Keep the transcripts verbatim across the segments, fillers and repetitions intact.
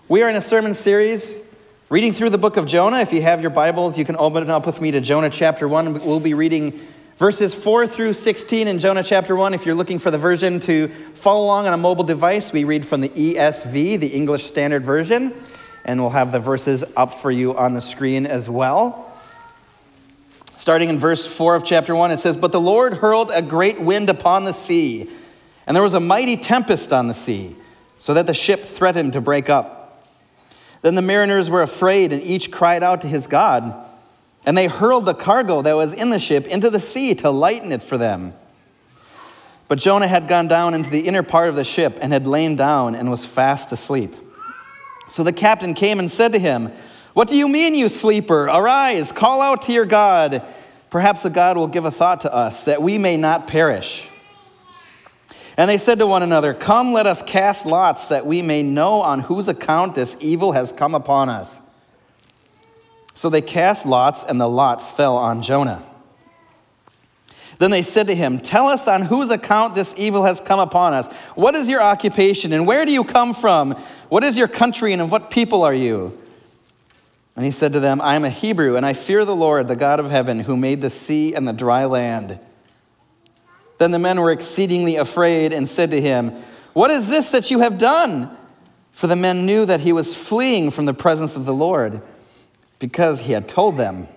We are in a sermon series reading through the book of Jonah. If you have your Bibles, you can open it up with me to Jonah chapter one. We'll be reading verses four through sixteen in Jonah chapter one. If you're looking for the version to follow along on a mobile device, we read from the E S V, the English Standard Version, and we'll have the verses up for you on the screen as well. Starting in verse four of chapter one, it says, "But the Lord hurled a great wind upon the sea, and there was a mighty tempest on the sea, so that the ship threatened to break up. Then the mariners were afraid, and each cried out to his God. And they hurled the cargo that was in the ship into the sea to lighten it for them. But Jonah had gone down into the inner part of the ship and had lain down and was fast asleep. So the captain came and said to him, 'What do you mean, you sleeper? Arise, call out to your God. Perhaps the God will give a thought to us, that we may not perish.' And they said to one another, 'Come, let us cast lots, that we may know on whose account this evil has come upon us.' So they cast lots, and the lot fell on Jonah. Then they said to him, 'Tell us on whose account this evil has come upon us. What is your occupation, and where do you come from? What is your country, and of what people are you?' And he said to them, 'I am a Hebrew, and I fear the Lord, the God of heaven, who made the sea and the dry land.' Then the men were exceedingly afraid and said to him, 'What is this that you have done?' For the men knew that he was fleeing from the presence of the Lord, because he had told them.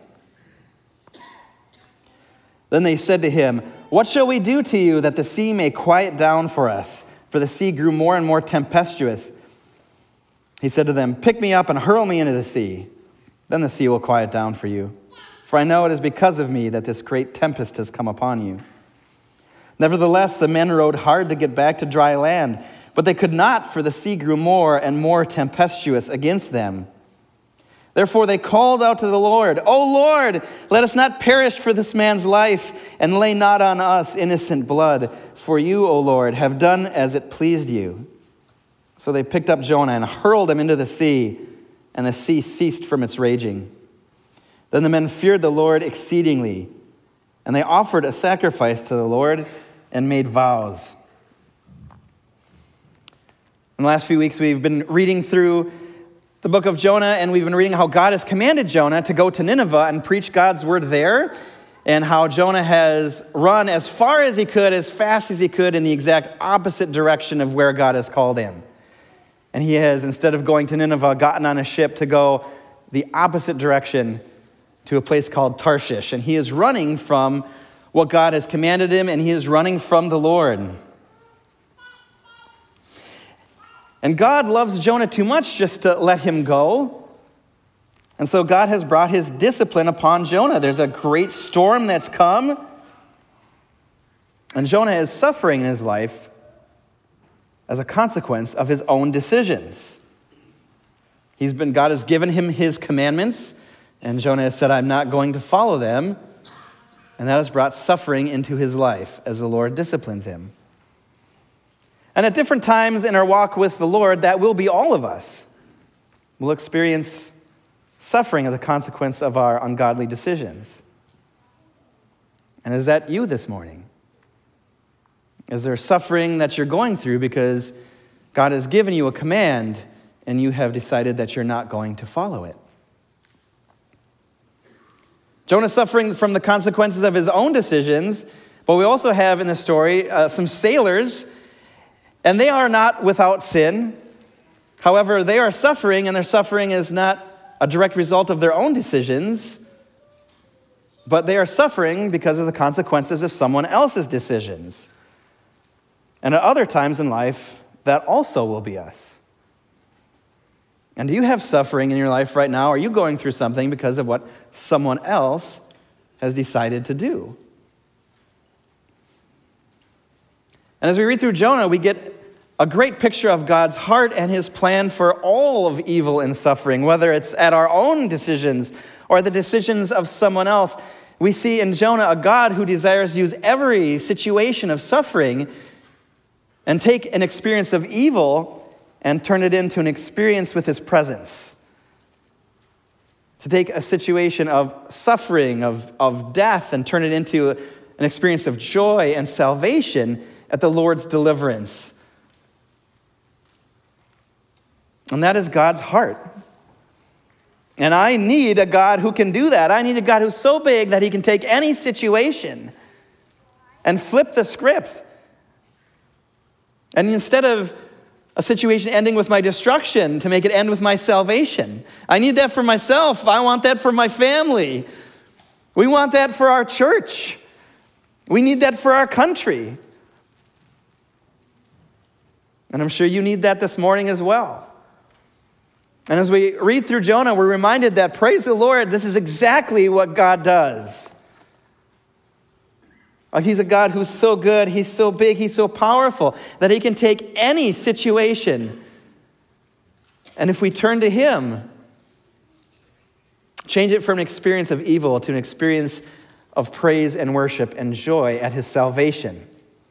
Then they said to him, 'What shall we do to you that the sea may quiet down for us?' For the sea grew more and more tempestuous. He said to them, 'Pick me up and hurl me into the sea. Then the sea will quiet down for you. For I know it is because of me that this great tempest has come upon you.' Nevertheless, the men rowed hard to get back to dry land, but they could not, for the sea grew more and more tempestuous against them. Therefore they called out to the Lord, 'O Lord, let us not perish for this man's life, and lay not on us innocent blood. For you, O Lord, have done as it pleased you.' So they picked up Jonah and hurled him into the sea, and the sea ceased from its raging. Then the men feared the Lord exceedingly, and they offered a sacrifice to the Lord and made vows." In the last few weeks, we've been reading through the book of Jonah, and we've been reading how God has commanded Jonah to go to Nineveh and preach God's word there, and how Jonah has run as far as he could, as fast as he could, in the exact opposite direction of where God has called him. And he has, instead of going to Nineveh, gotten on a ship to go the opposite direction to a place called Tarshish. And he is running from what God has commanded him, and he is running from the Lord. And God loves Jonah too much just to let him go. And so God has brought his discipline upon Jonah. There's a great storm that's come, and Jonah is suffering in his life as a consequence of his own decisions. He's been, God has given him his commandments, and Jonah has said, "I'm not going to follow them." And that has brought suffering into his life as the Lord disciplines him. And at different times in our walk with the Lord, that will be all of us. We'll experience suffering as a consequence of our ungodly decisions. And is that you this morning? Is there suffering that you're going through because God has given you a command and you have decided that you're not going to follow it? Jonah's suffering from the consequences of his own decisions, but we also have in the story uh, some sailors, and they are not without sin. However, they are suffering, and their suffering is not a direct result of their own decisions, but they are suffering because of the consequences of someone else's decisions. And at other times in life, that also will be us. And do you have suffering in your life right now? Are you going through something because of what someone else has decided to do? And as we read through Jonah, we get a great picture of God's heart and his plan for all of evil and suffering, whether it's at our own decisions or the decisions of someone else. We see in Jonah a God who desires to use every situation of suffering and take an experience of evil and turn it into an experience with his presence. To take a situation of suffering, of, of death, and turn it into an experience of joy and salvation at the Lord's deliverance. And that is God's heart. And I need a God who can do that. I need a God who's so big that he can take any situation and flip the script. And instead of a situation ending with my destruction, to make it end with my salvation. I need that for myself. I want that for my family. We want that for our church. We need that for our country. And I'm sure you need that this morning as well. And as we read through Jonah, we're reminded that, praise the Lord, this is exactly what God does. He's a God who's so good, he's so big, he's so powerful that he can take any situation. And if we turn to him, change it from an experience of evil to an experience of praise and worship and joy at his salvation.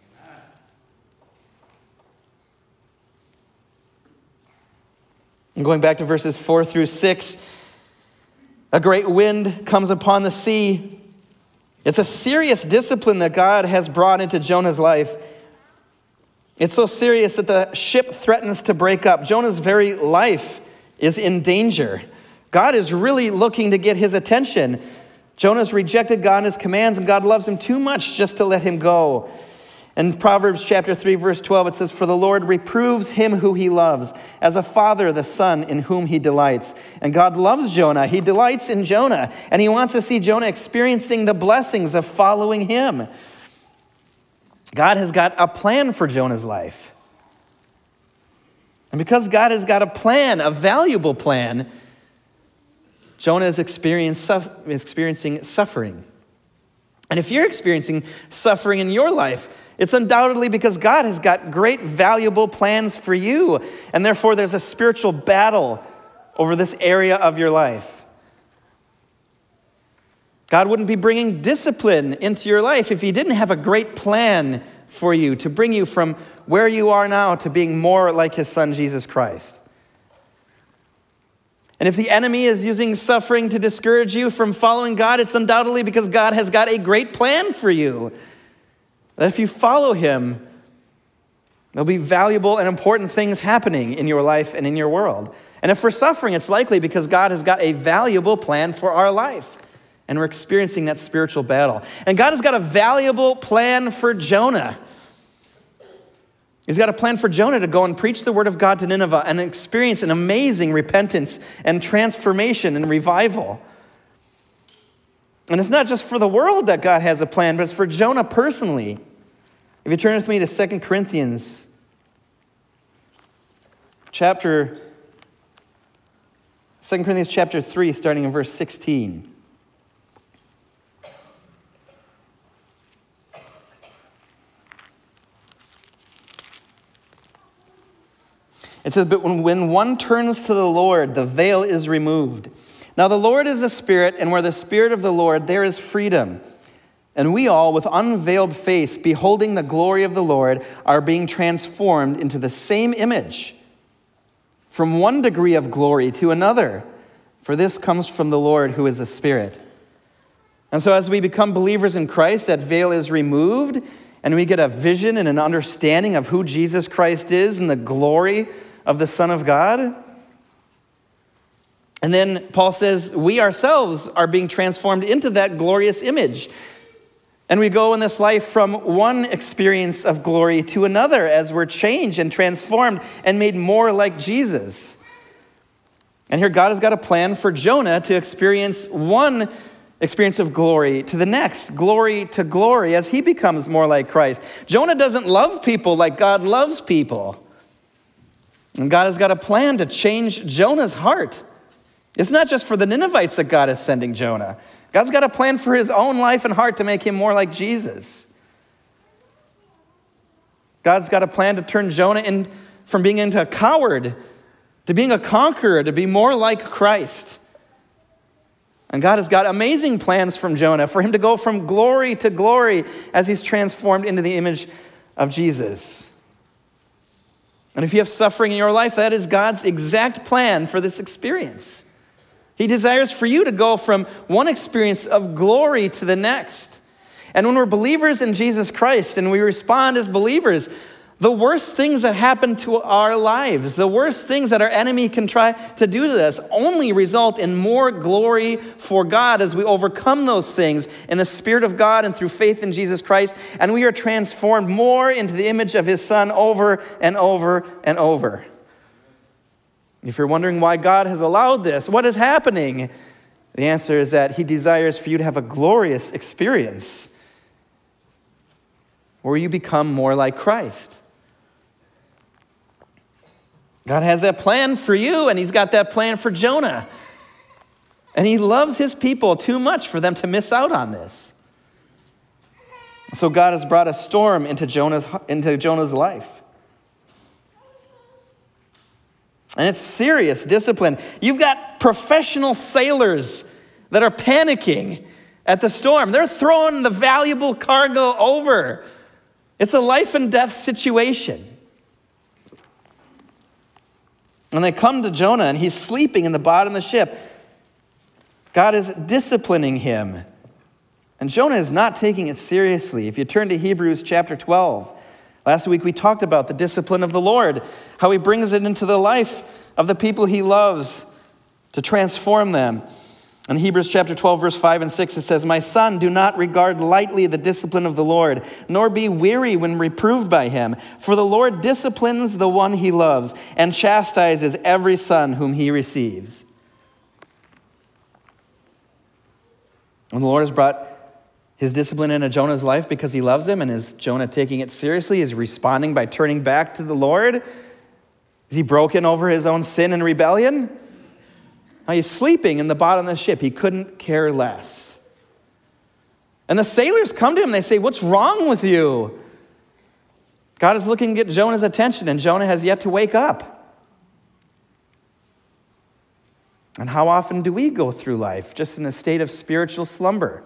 And going back to verses four through six, a great wind comes upon the sea. It's a serious discipline that God has brought into Jonah's life. It's so serious that the ship threatens to break up. Jonah's very life is in danger. God is really looking to get his attention. Jonah's rejected God and his commands, and God loves him too much just to let him go. In Proverbs chapter three, verse twelve, it says, "For the Lord reproves him who he loves, as a father the son in whom he delights." And God loves Jonah. He delights in Jonah. And he wants to see Jonah experiencing the blessings of following him. God has got a plan for Jonah's life. And because God has got a plan, a valuable plan, Jonah is experiencing suffering. And if you're experiencing suffering in your life, it's undoubtedly because God has got great, valuable plans for you. And therefore, there's a spiritual battle over this area of your life. God wouldn't be bringing discipline into your life if he didn't have a great plan for you to bring you from where you are now to being more like his son, Jesus Christ. And if the enemy is using suffering to discourage you from following God, it's undoubtedly because God has got a great plan for you. That if you follow him, there'll be valuable and important things happening in your life and in your world. And if we're suffering, it's likely because God has got a valuable plan for our life. And we're experiencing that spiritual battle. And God has got a valuable plan for Jonah. He's got a plan for Jonah to go and preach the word of God to Nineveh and experience an amazing repentance and transformation and revival. And it's not just for the world that God has a plan, but it's for Jonah personally. If you turn with me to Second Corinthians chapter, Second Corinthians chapter three, starting in verse sixteen. It says, "But when one turns to the Lord, the veil is removed. Now the Lord is a spirit, and where the Spirit of the Lord, there is freedom. And we all, with unveiled face, beholding the glory of the Lord, are being transformed into the same image, from one degree of glory to another. For this comes from the Lord, who is a Spirit." And so as we become believers in Christ, that veil is removed, and we get a vision and an understanding of who Jesus Christ is and the glory of the Son of God. And then Paul says, we ourselves are being transformed into that glorious image. And we go in this life from one experience of glory to another as we're changed and transformed and made more like Jesus. And here God has got a plan for Jonah to experience one experience of glory to the next, glory to glory as he becomes more like Christ. Jonah doesn't love people like God loves people. And God has got a plan to change Jonah's heart. It's not just for the Ninevites that God is sending Jonah. God's got a plan for his own life and heart to make him more like Jesus. God's got a plan to turn Jonah in from being into a coward to being a conqueror, to be more like Christ. And God has got amazing plans from Jonah for him to go from glory to glory as he's transformed into the image of Jesus. And if you have suffering in your life, that is God's exact plan for this experience. He desires for you to go from one experience of glory to the next. And when we're believers in Jesus Christ and we respond as believers, The worst things that happen to our lives, the worst things that our enemy can try to do to us, only result in more glory for God as we overcome those things in the Spirit of God and through faith in Jesus Christ, and we are transformed more into the image of his Son over and over and over. If you're wondering why God has allowed this, what is happening? The answer is that he desires for you to have a glorious experience where you become more like Christ. God has that plan for you, and he's got that plan for Jonah. And he loves his people too much for them to miss out on this. So God has brought a storm into Jonah's, into Jonah's life. And it's serious discipline. You've got professional sailors that are panicking at the storm. They're throwing the valuable cargo over. It's a life and death situation. And they come to Jonah, and he's sleeping in the bottom of the ship. God is disciplining him. And Jonah is not taking it seriously. If you turn to Hebrews chapter twelve, last week we talked about the discipline of the Lord, how he brings it into the life of the people he loves to transform them. In Hebrews chapter twelve, verse five and six, it says, "My son, do not regard lightly the discipline of the Lord, nor be weary when reproved by him. For the Lord disciplines the one he loves, and chastises every son whom he receives." And the Lord has brought his discipline into Jonah's life because he loves him, and is Jonah taking it seriously? Is he responding by turning back to the Lord? Is he broken over his own sin and rebellion? Now he's sleeping in the bottom of the ship. He couldn't care less. And the sailors come to him and they say, "What's wrong with you?" God is looking to get Jonah's attention, and Jonah has yet to wake up. And how often do we go through life just in a state of spiritual slumber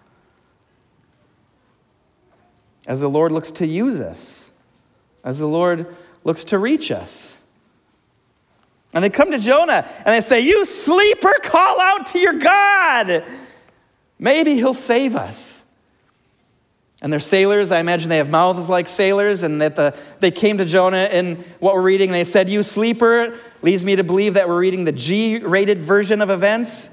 as the Lord looks to use us, as the Lord looks to reach us? And they come to Jonah and they say, "You sleeper, call out to your God. Maybe he'll save us." And they're sailors. I imagine they have mouths like sailors, and that the they came to Jonah in what we're reading. And they said, "You sleeper," leads me to believe that we're reading the G-rated version of events.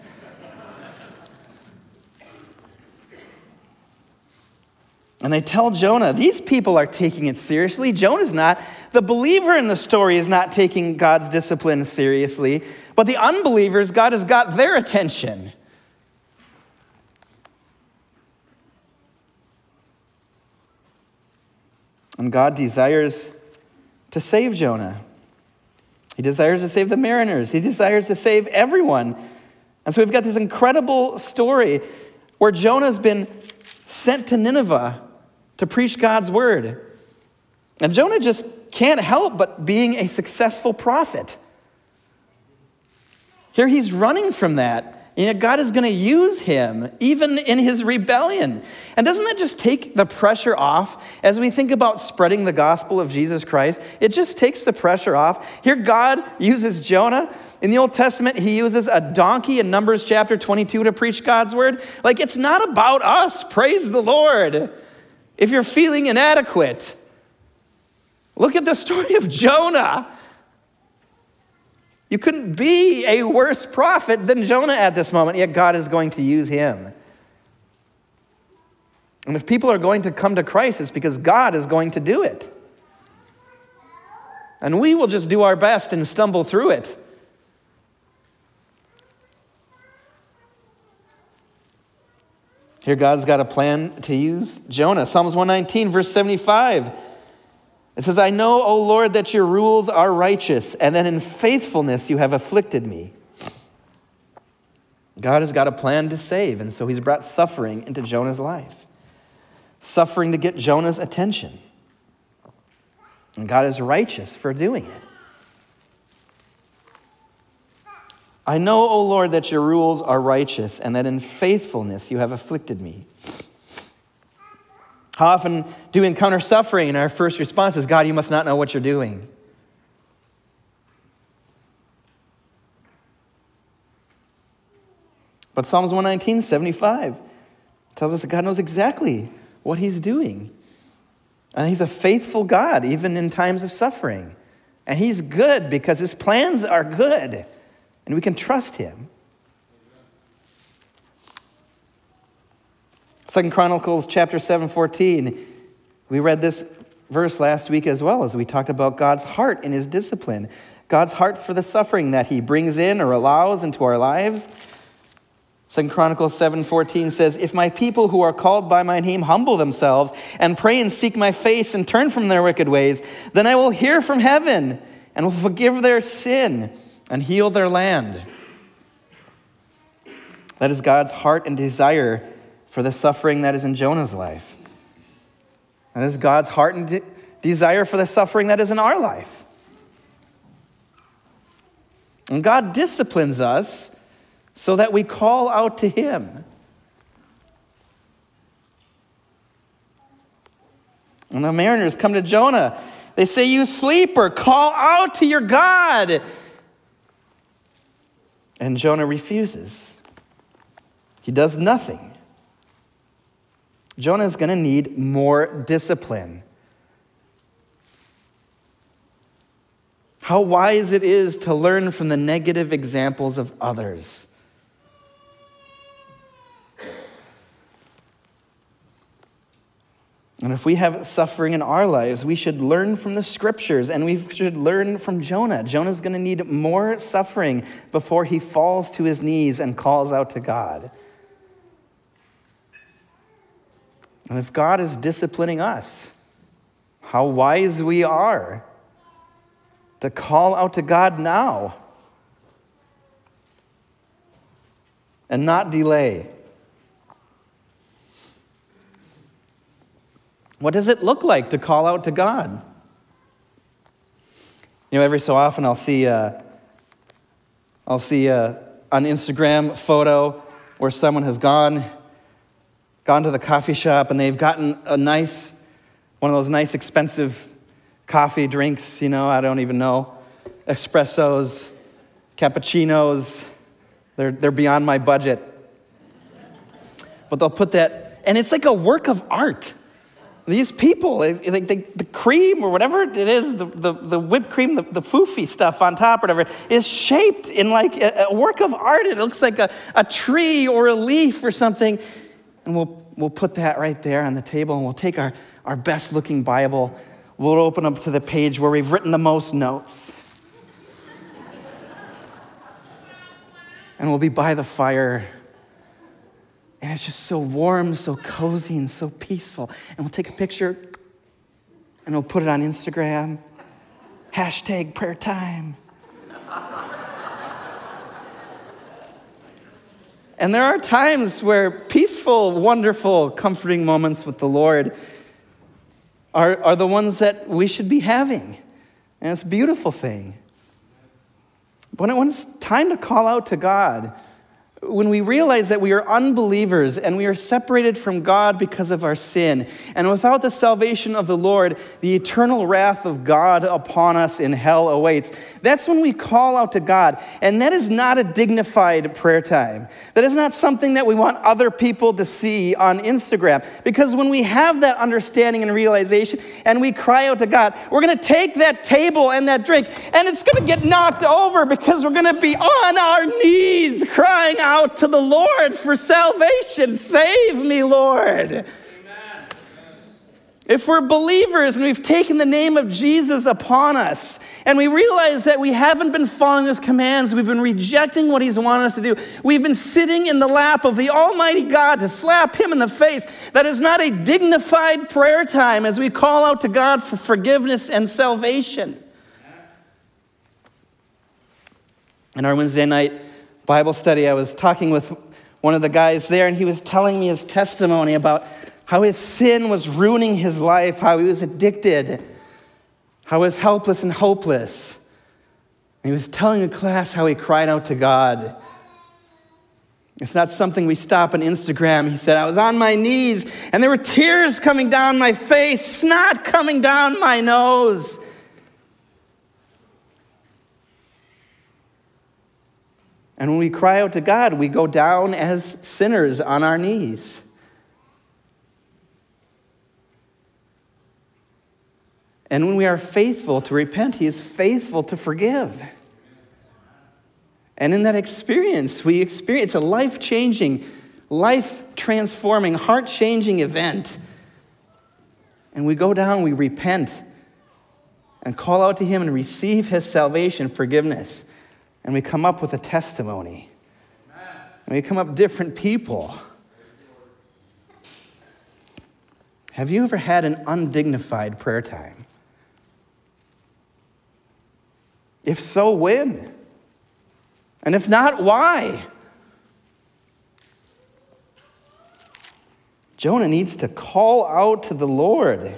And they tell Jonah, these people are taking it seriously. Jonah's not. The believer in the story is not taking God's discipline seriously. But the unbelievers, God has got their attention. And God desires to save Jonah. He desires to save the mariners. He desires to save everyone. And so we've got this incredible story where Jonah's been sent to Nineveh to preach God's word. And Jonah just can't help but being a successful prophet. Here he's running from that. And yet God is going to use him even in his rebellion. And doesn't that just take the pressure off as we think about spreading the gospel of Jesus Christ? It just takes the pressure off. Here God uses Jonah. In the Old Testament, he uses a donkey in Numbers chapter twenty-two to preach God's word. Like, it's not about us. Praise the Lord. If you're feeling inadequate, look at the story of Jonah. You couldn't be a worse prophet than Jonah at this moment, yet God is going to use him. And if people are going to come to Christ, it's because God is going to do it. And we will just do our best and stumble through it. Here God's got a plan to use Jonah. Psalms one nineteen, verse seventy-five. It says, "I know, O Lord, that your rules are righteous, and that in faithfulness you have afflicted me." God has got a plan to save, and so he's brought suffering into Jonah's life. Suffering to get Jonah's attention. And God is righteous for doing it. "I know, O Lord, that your rules are righteous, and that in faithfulness you have afflicted me." How often do we encounter suffering and our first response is, "God, you must not know what you're doing"? But Psalms one nineteen, seventy-five tells us that God knows exactly what he's doing. And he's a faithful God, even in times of suffering. And he's good because his plans are good, and we can trust him. Second Chronicles chapter seven, fourteen. We read this verse last week as well as we talked about God's heart in his discipline. God's heart for the suffering that he brings in or allows into our lives. Second Chronicles seven, fourteen says, if my people who are called by my name humble themselves and pray and seek my face and turn from their wicked ways, then I will hear from heaven and will forgive their sin and heal their land. That is God's heart and desire for the suffering that is in Jonah's life. That is God's heart and de- desire for the suffering that is in our life. And God disciplines us so that we call out to him. And the mariners come to Jonah. They say, you sleeper, call out to your God. And Jonah refuses. He does nothing. Jonah is going to need more discipline. How wise it is to learn from the negative examples of others. And if we have suffering in our lives, we should learn from the scriptures, and we should learn from Jonah. Jonah's going to need more suffering before he falls to his knees and calls out to God. And if God is disciplining us, how wise we are to call out to God now and not delay. What does it look like to call out to God? You know, every so often I'll see a, I'll see a, an Instagram photo where someone has gone, gone to the coffee shop and they've gotten a nice, one of those nice expensive coffee drinks, you know, I don't even know, espressos, cappuccinos, they're, they're beyond my budget. But they'll put that, and it's like a work of art. These people, like the, the cream or whatever it is, the, the, the whipped cream, the, the foofy stuff on top or whatever, is shaped in like a, a work of art. It looks like a, a tree or a leaf or something. And we'll we'll put that right there on the table, and we'll take our, our best looking Bible. We'll open up to the page where we've written the most notes. And we'll be by the fire. And it's just so warm, so cozy, and so peaceful. And we'll take a picture, and we'll put it on Instagram. Hashtag prayer time. And there are times where peaceful, wonderful, comforting moments with the Lord are, are the ones that we should be having. And it's a beautiful thing. But when it's time to call out to God, when we realize that we are unbelievers and we are separated from God because of our sin, and without the salvation of the Lord, the eternal wrath of God upon us in hell awaits, that's when we call out to God. And that is not a dignified prayer time. That is not something that we want other people to see on Instagram. Because when we have that understanding and realization and we cry out to God, we're going to take that table and that drink, and it's going to get knocked over because we're going to be on our knees crying out out to the Lord for salvation. Save me, Lord. Amen. Yes. If we're believers and we've taken the name of Jesus upon us and we realize that we haven't been following his commands, we've been rejecting what he's wanted us to do, we've been sitting in the lap of the Almighty God to slap him in the face, that is not a dignified prayer time as we call out to God for forgiveness and salvation. In our Wednesday night Bible study, I was talking with one of the guys there, and he was telling me his testimony about how his sin was ruining his life, how he was addicted, how he was helpless and hopeless. And he was telling the class how he cried out to God. It's not something we stop on Instagram. He said, I was on my knees, and there were tears coming down my face, snot coming down my nose. And when we cry out to God, we go down as sinners on our knees. And when we are faithful to repent, he is faithful to forgive. And in that experience, we experience a life-changing, life-transforming, heart-changing event. And we go down, we repent, and call out to him and receive his salvation, forgiveness. And we come up with a testimony. And we come up different people. Have you ever had an undignified prayer time? If so, when? And if not, why? Jonah needs to call out to the Lord.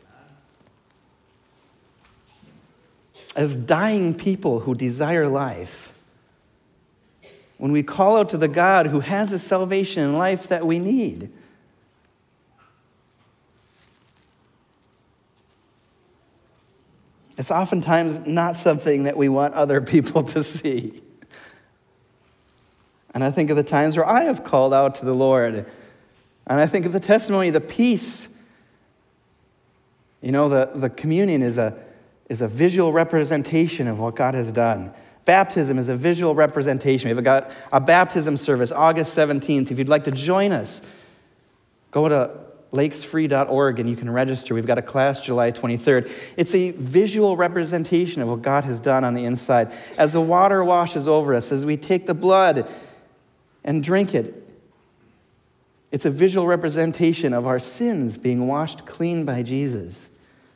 As dying people who desire life, when we call out to the God who has the salvation and life that we need, it's oftentimes not something that we want other people to see. And I think of the times where I have called out to the Lord, and I think of the testimony, the peace. You know, the, the communion is a, is a visual representation of what God has done. Baptism is a visual representation. We've got a baptism service, August seventeenth. If you'd like to join us, go to lakes free dot org and you can register. We've got a class July twenty-third. It's a visual representation of what God has done on the inside. As the water washes over us, as we take the blood and drink it, it's a visual representation of our sins being washed clean by Jesus.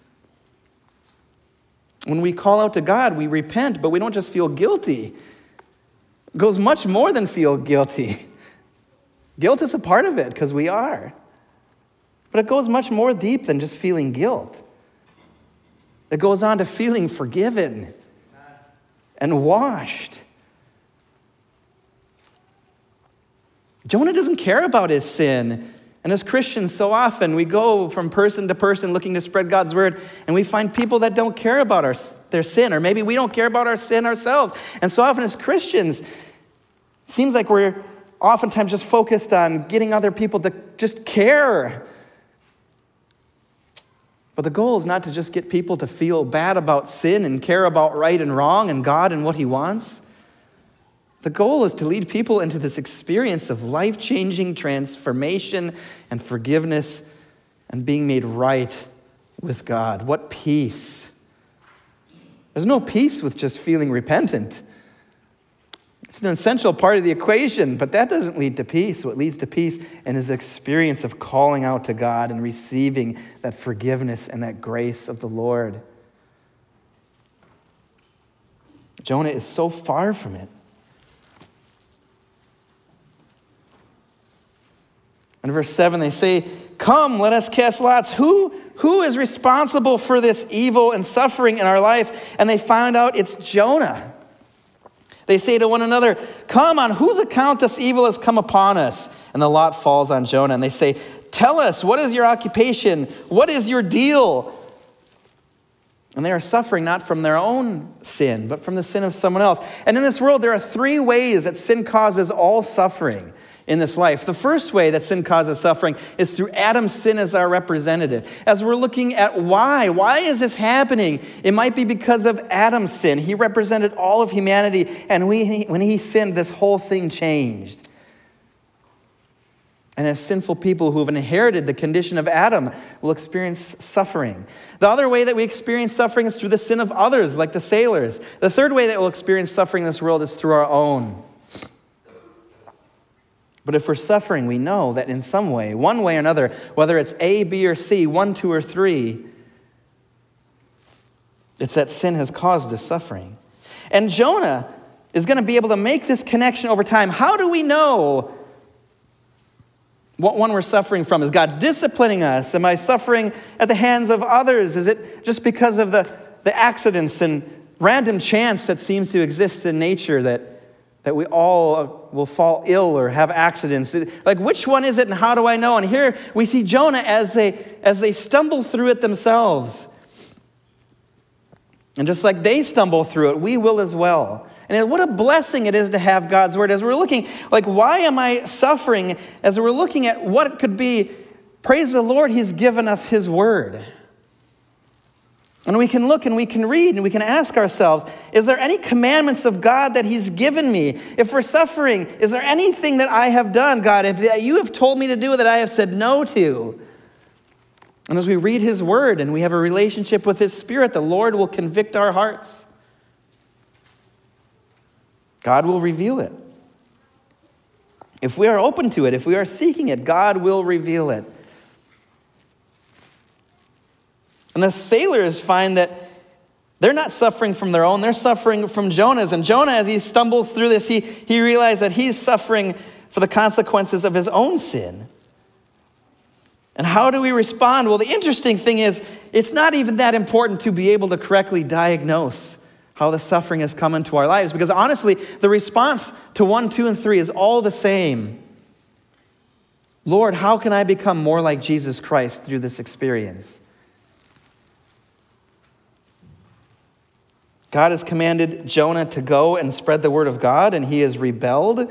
When we call out to God, we repent, but we don't just feel guilty. It goes much more than feel guilty. Guilt is a part of it, because we are. But it goes much more deep than just feeling guilt. It goes on to feeling forgiven and washed. Jonah doesn't care about his sin. And as Christians, so often we go from person to person looking to spread God's word, and we find people that don't care about our, their sin, or maybe we don't care about our sin ourselves. And so often as Christians, it seems like we're oftentimes just focused on getting other people to just care. But the goal is not to just get people to feel bad about sin and care about right and wrong and God and what he wants. The goal is to lead people into this experience of life-changing transformation and forgiveness and being made right with God. What peace. There's no peace with just feeling repentant. It's an essential part of the equation, but that doesn't lead to peace. What leads to peace is the experience of calling out to God and receiving that forgiveness and that grace of the Lord. Jonah is so far from it. In verse seven, they say, "Come, let us cast lots. Who, who is responsible for this evil and suffering in our life?" And they find out it's Jonah. They say to one another, "Come, on whose account this evil has come upon us?" And the lot falls on Jonah. And they say, "Tell us, what is your occupation? What is your deal?" And they are suffering not from their own sin, but from the sin of someone else. And in this world, there are three ways that sin causes all suffering in this life. The first way that sin causes suffering is through Adam's sin as our representative. As we're looking at why, why is this happening? It might be because of Adam's sin. He represented all of humanity, and we, when he sinned, this whole thing changed. And as sinful people who have inherited the condition of Adam will experience suffering. The other way that we experience suffering is through the sin of others, like the sailors. The third way that we'll experience suffering in this world is through our own. But if we're suffering, we know that in some way, one way or another, whether it's A, B, or C, one, two, or three, it's that sin has caused this suffering. And Jonah is going to be able to make this connection over time. How do we know what one we're suffering from? Is God disciplining us? Am I suffering at the hands of others? Is it just because of the, the accidents and random chance that seems to exist in nature that that we all will fall ill or have accidents? Like, which one is it and how do I know? And here we see Jonah as they, as they stumble through it themselves. And just like they stumble through it, we will as well. And what a blessing it is to have God's word. As we're looking, like, why am I suffering? As we're looking at what it could be, praise the Lord, he's given us his word. And we can look and we can read and we can ask ourselves, is there any commandments of God that he's given me? If we're suffering, is there anything that I have done, God, if that you have told me to do that I have said no to? And as we read his word and we have a relationship with his Spirit, the Lord will convict our hearts. God will reveal it. If we are open to it, if we are seeking it, God will reveal it. And the sailors find that they're not suffering from their own, they're suffering from Jonah's. And Jonah, as he stumbles through this, he, he realized that he's suffering for the consequences of his own sin. And how do we respond? Well, the interesting thing is, it's not even that important to be able to correctly diagnose how the suffering has come into our lives, because honestly, the response to one, two, and three is all the same. Lord, how can I become more like Jesus Christ through this experience? God has commanded Jonah to go and spread the word of God, and he has rebelled.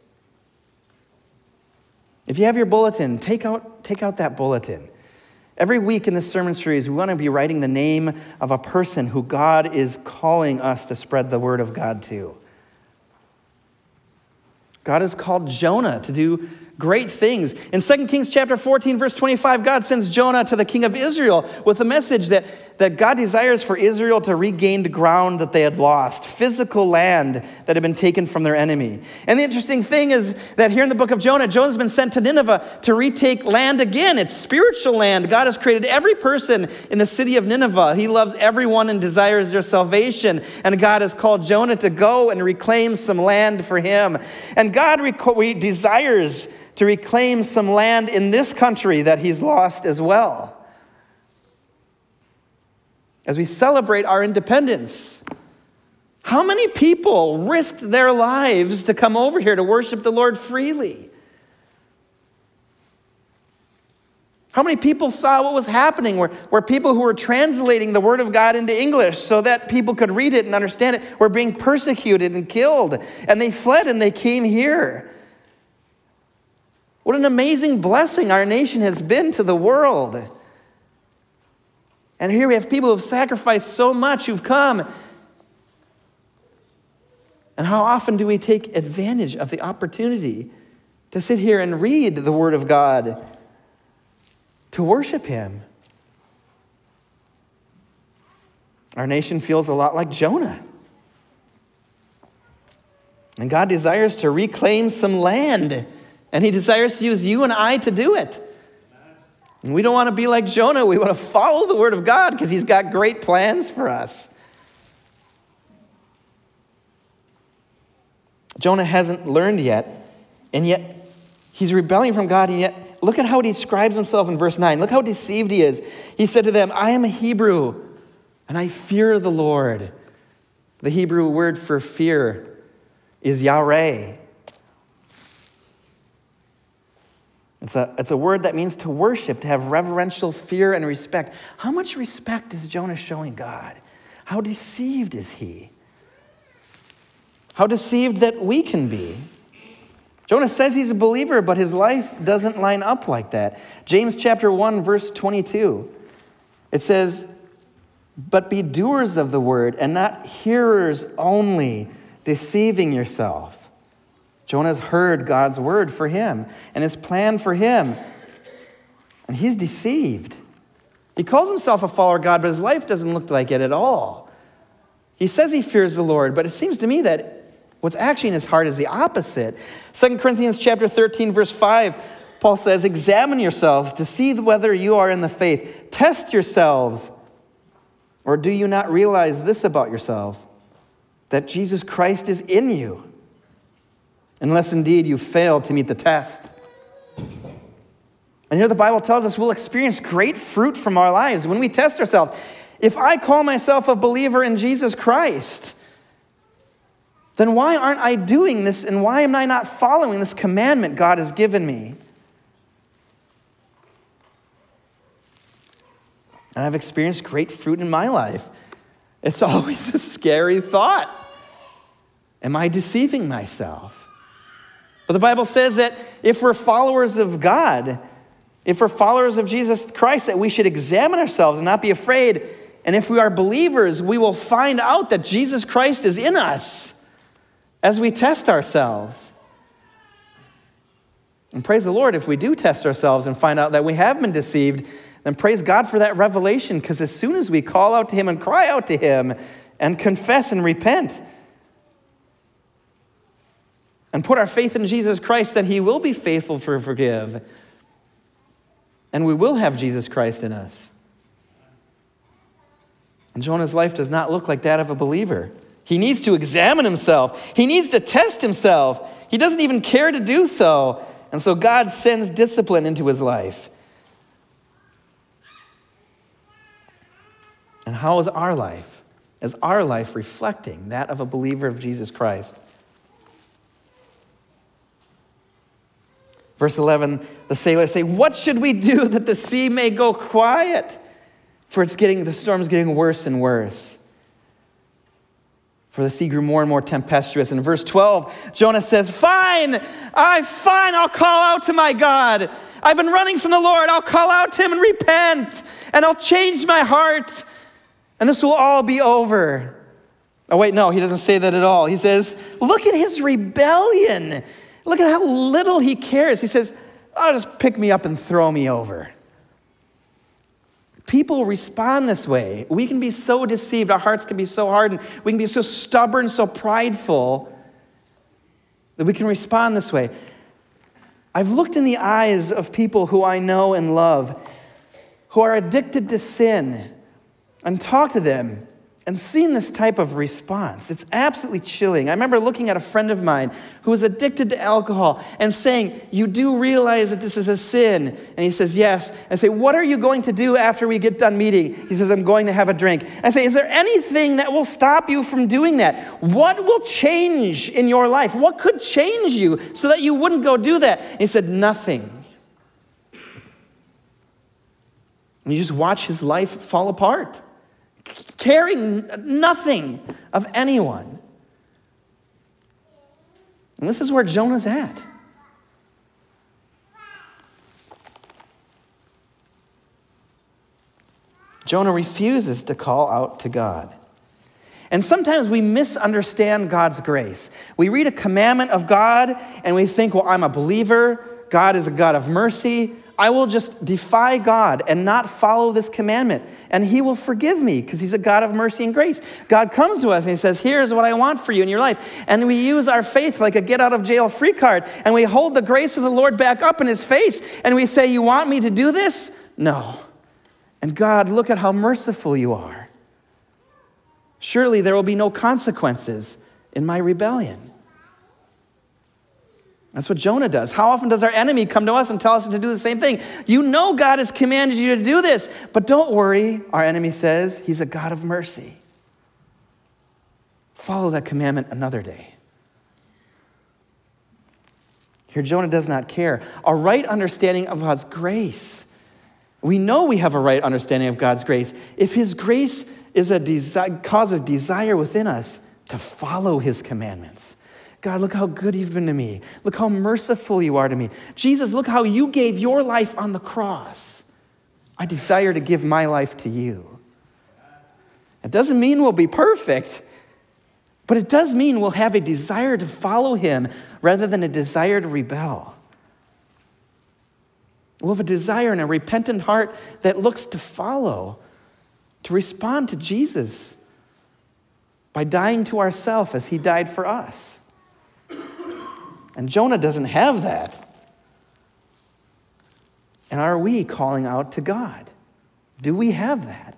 If you have your bulletin, take out, take out that bulletin. Every week in this sermon series, we want to be writing the name of a person who God is calling us to spread the word of God to. God has called Jonah to do great things. In Second Kings chapter fourteen, verse twenty-five, God sends Jonah to the king of Israel with a message that, that God desires for Israel to regain the ground that they had lost, physical land that had been taken from their enemy. And the interesting thing is that here in the book of Jonah, Jonah's been sent to Nineveh to retake land again. It's spiritual land. God has created every person in the city of Nineveh. He loves everyone and desires their salvation. And God has called Jonah to go and reclaim some land for him. And God rec- desires to reclaim some land in this country that he's lost as well. As we celebrate our independence, how many people risked their lives to come over here to worship the Lord freely? How many people saw what was happening, where, where people who were translating the Word of God into English so that people could read it and understand it were being persecuted and killed, and they fled and they came here? What an amazing blessing our nation has been to the world. And here we have people who have sacrificed so much, who've come. And how often do we take advantage of the opportunity to sit here and read the Word of God, to worship him? Our nation feels a lot like Jonah. And God desires to reclaim some land. And he desires to use you and I to do it. And we don't want to be like Jonah. We want to follow the word of God because he's got great plans for us. Jonah hasn't learned yet, and yet he's rebelling from God, and yet look at how he describes himself in verse nine. Look how deceived he is. He said to them, I am a Hebrew, and I fear the Lord. The Hebrew word for fear is yareh. It's a, it's a word that means to worship, to have reverential fear and respect. How much respect is Jonah showing God? How deceived is he? How deceived that we can be. Jonah says he's a believer, but his life doesn't line up like that. James chapter one, verse twenty-two. It says, but be doers of the word and not hearers only, deceiving yourself. Jonah's heard God's word for him and his plan for him, and he's deceived. He calls himself a follower of God, but his life doesn't look like it at all. He says he fears the Lord, but it seems to me that what's actually in his heart is the opposite. Second Corinthians chapter thirteen, verse five, Paul says, examine yourselves to see whether you are in the faith. Test yourselves. Or do you not realize this about yourselves, that Jesus Christ is in you? Unless indeed you fail to meet the test. And here the Bible tells us we'll experience great fruit from our lives when we test ourselves. If I call myself a believer in Jesus Christ, then why aren't I doing this, and why am I not following this commandment God has given me? And I've experienced great fruit in my life. It's always a scary thought. Am I deceiving myself? But the Bible says that if we're followers of God, if we're followers of Jesus Christ, that we should examine ourselves and not be afraid And if we are believers, we will find out that Jesus Christ is in us as we test ourselves. And praise the Lord, if we do test ourselves and find out that we have been deceived, then praise God for that revelation, because as soon as we call out to him and cry out to him and confess and repent and put our faith in Jesus Christ, then he will be faithful to forgive. And we will have Jesus Christ in us. And Jonah's life does not look like that of a believer. He needs to examine himself. He needs to test himself. He doesn't even care to do so. And so God sends discipline into his life. And how is our life? Is our life reflecting that of a believer of Jesus Christ? Verse eleven, the sailors say, "What should we do that the sea may go quiet? For it's getting, the storm's getting worse and worse." For the sea grew more and more tempestuous. In verse twelve, Jonah says, "Fine, I fine, I'll call out to my God. I've been running from the Lord. I'll call out to him and repent, and I'll change my heart, and this will all be over." Oh wait, no, he doesn't say that at all. He says, look at his rebellion. Look at how little he cares. He says, "Oh, just pick me up and throw me over." People respond this way. We can be so deceived. Our hearts can be so hardened. We can be so stubborn, so prideful that we can respond this way. I've looked in the eyes of people who I know and love who are addicted to sin and talked to them and seen this type of response. It's absolutely chilling. I remember looking at a friend of mine who was addicted to alcohol and saying, "You do realize that this is a sin?" And he says, "Yes." And I say, "What are you going to do after we get done meeting?" He says, "I'm going to have a drink." I say, "Is there anything that will stop you from doing that? What will change in your life? What could change you so that you wouldn't go do that?" And he said, "Nothing." And you just watch his life fall apart, caring nothing of anyone. And this is where Jonah's at. Jonah refuses to call out to God. And sometimes we misunderstand God's grace. We read a commandment of God and we think, well, I'm a believer. God is a God of mercy. I will just defy God and not follow this commandment, and he will forgive me because he's a God of mercy and grace. God comes to us and he says, "Here's what I want for you in your life." And we use our faith like a get out of jail free card, and we hold the grace of the Lord back up in his face, and we say, "You want me to do this?" No. And God, look at how merciful you are. Surely there will be no consequences in my rebellion. That's what Jonah does. How often does our enemy come to us and tell us to do the same thing? You know God has commanded you to do this, but don't worry, our enemy says, he's a God of mercy. Follow that commandment another day. Here, Jonah does not care. A right understanding of God's grace. We know we have a right understanding of God's grace. If his grace is a desi- causes desire within us to follow his commandments. God, look how good you've been to me. Look how merciful you are to me. Jesus, look how you gave your life on the cross. I desire to give my life to you. It doesn't mean we'll be perfect, but it does mean we'll have a desire to follow him rather than a desire to rebel. We'll have a desire and a repentant heart that looks to follow, to respond to Jesus by dying to ourselves as he died for us. And Jonah doesn't have that. And are we calling out to God? Do we have that?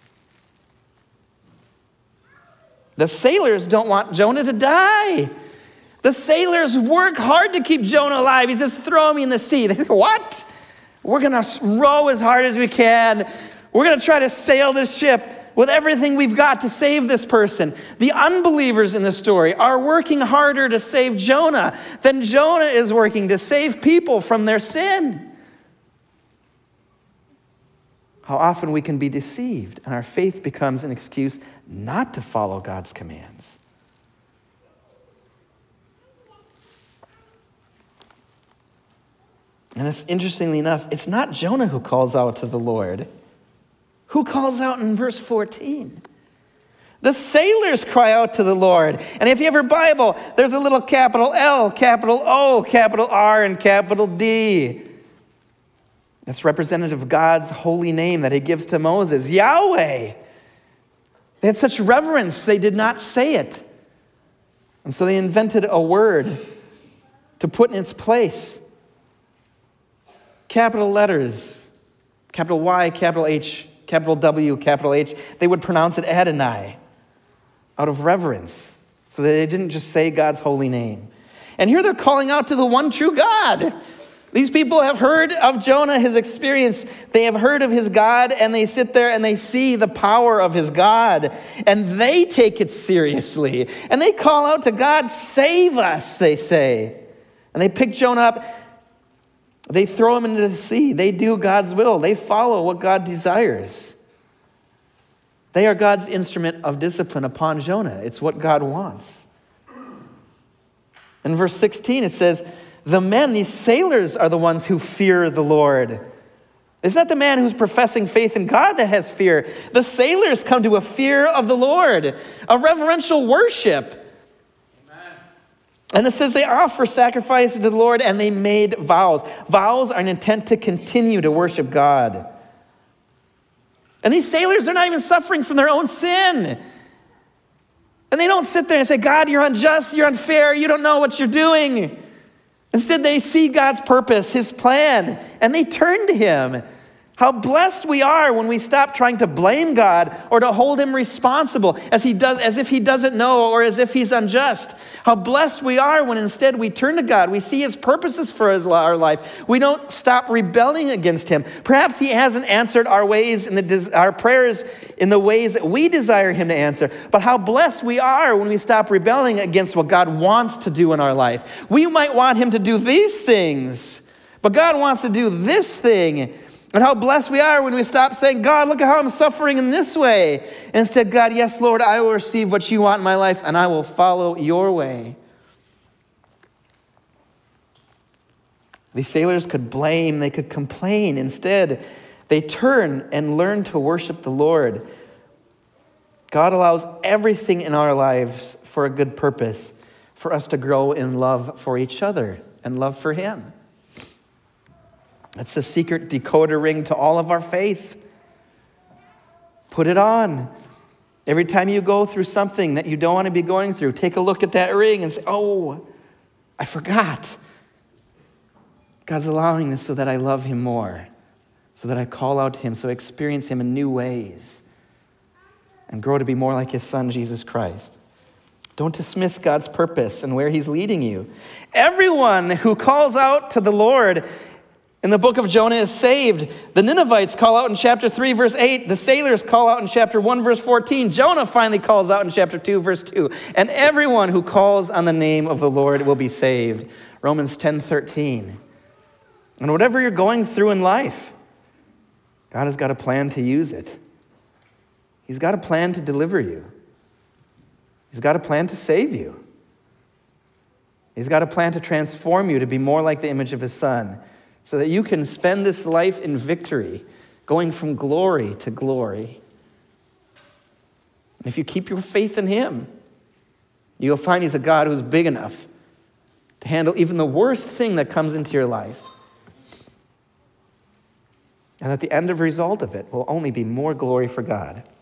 The sailors don't want Jonah to die. The sailors work hard to keep Jonah alive. He says, "Throw me in the sea." They say, "What? We're going to row as hard as we can. We're going to try to sail this ship with everything we've got to save this person." The unbelievers in the story are working harder to save Jonah than Jonah is working to save people from their sin. How often we can be deceived and our faith becomes an excuse not to follow God's commands. And it's interestingly enough, it's not Jonah who calls out to the Lord. Who calls out in verse fourteen? The sailors cry out to the Lord. And if you have your Bible, there's a little capital L, capital O, capital R, and capital D. That's representative of God's holy name that he gives to Moses, Yahweh. They had such reverence, they did not say it. And so they invented a word to put in its place. Capital letters, capital Y, capital H, capital W, capital H. They would pronounce it Adonai out of reverence, so that they didn't just say God's holy name. And here they're calling out to the one true God. These people have heard of Jonah, his experience. They have heard of his God, and they sit there and they see the power of his God, and they take it seriously. And they call out to God, save us, they say. And they pick Jonah up. They throw him into the sea. They do God's will. They follow what God desires. They are God's instrument of discipline upon Jonah. It's what God wants. In verse sixteen, it says, the men, these sailors, are the ones who fear the Lord. It's not the man who's professing faith in God that has fear. The sailors come to a fear of the Lord, a reverential worship. Amen. And it says they offer sacrifices to the Lord and they made vows. Vows are an intent to continue to worship God. And these sailors are not even suffering from their own sin. And they don't sit there and say, God, you're unjust, you're unfair, you don't know what you're doing. Instead, they see God's purpose, his plan, and they turn to him. How blessed we are when we stop trying to blame God or to hold him responsible as he does, as if he doesn't know or as if he's unjust. How blessed we are when instead we turn to God. We see his purposes for his, our life. We don't stop rebelling against him. Perhaps he hasn't answered our ways in the our prayers in the ways that we desire him to answer. But how blessed we are when we stop rebelling against what God wants to do in our life. We might want him to do these things, but God wants to do this thing. And how blessed we are when we stop saying, God, look at how I'm suffering in this way. Instead, God, yes, Lord, I will receive what you want in my life, and I will follow your way. These sailors could blame, they could complain. Instead, they turn and learn to worship the Lord. God allows everything in our lives for a good purpose, for us to grow in love for each other and love for him. That's the secret decoder ring to all of our faith. Put it on. Every time you go through something that you don't want to be going through, take a look at that ring and say, oh, I forgot. God's allowing this so that I love him more, so that I call out to him, so I experience him in new ways and grow to be more like his son, Jesus Christ. Don't dismiss God's purpose and where he's leading you. Everyone who calls out to the Lord in the book of Jonah is saved. The Ninevites call out in chapter three, verse eight. The sailors call out in chapter one, verse fourteen. Jonah finally calls out in chapter two, verse two. And everyone who calls on the name of the Lord will be saved. Romans ten thirteen. And whatever you're going through in life, God has got a plan to use it. He's got a plan to deliver you. He's got a plan to save you. He's got a plan to transform you to be more like the image of his son, so that you can spend this life in victory, going from glory to glory. And if you keep your faith in him, you'll find he's a God who's big enough to handle even the worst thing that comes into your life. And that the end of result of it will only be more glory for God.